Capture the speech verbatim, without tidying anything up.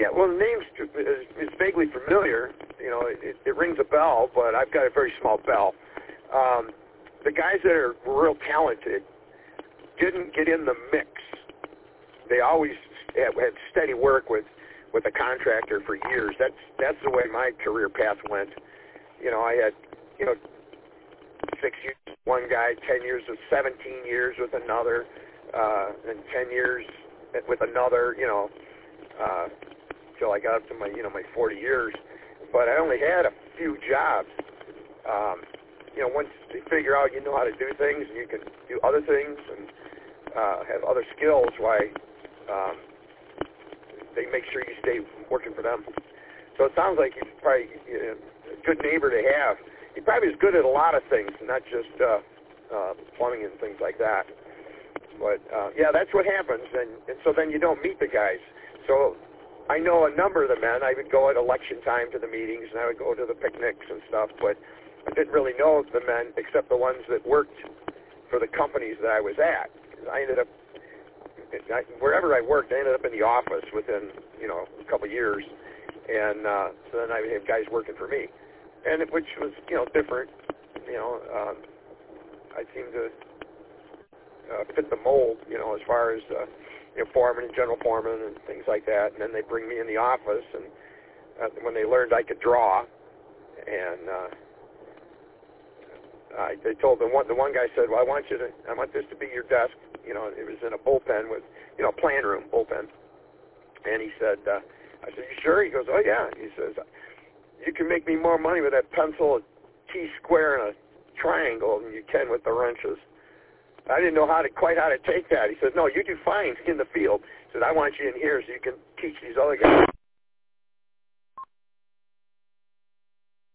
Yeah, well, the name's is vaguely familiar. You know, it, it rings a bell, but I've got a very small bell. Um, the guys that are real talented didn't get in the mix. They always had, had steady work with, with a contractor for years. That's that's the way my career path went. You know, I had, you know, six years with one guy, ten years of seventeen years with another, uh, and ten years with another, you know, uh, till I got up to my, you know, my forty years. But I only had a few jobs. Um, you know, once you figure out you know how to do things and you can do other things and uh, have other skills, why um, they make sure you stay working for them. So it sounds like he's probably you know, a good neighbor to have. He probably is good at a lot of things, not just uh, uh, plumbing and things like that. But, uh, yeah, that's what happens. And, and so then you don't meet the guys. So I know a number of the men. I would go at election time to the meetings, and I would go to the picnics and stuff. But I didn't really know the men except the ones that worked for the companies that I was at. I ended up, I, wherever I worked, I ended up in the office within, you know, a couple of years. And uh, so then I would have guys working for me. And it, which was, you know, different. You know, um, I seemed to uh, fit the mold, you know, as far as, uh, you know, foreman and general foreman and things like that. And then they bring me in the office, and uh, when they learned I could draw, and uh, I, they told the one, the one guy said, well, I want you to, I want this to be your desk. You know, it was in a bullpen with, you know, a plan room, bullpen. And he said, uh, I said, you sure? He goes, oh, yeah. He says, you can make me more money with that pencil, a T-square, and a triangle than you can with the wrenches. I didn't know how to quite how to take that. He said, no, you do fine in the field. He said, I want you in here so you can teach these other guys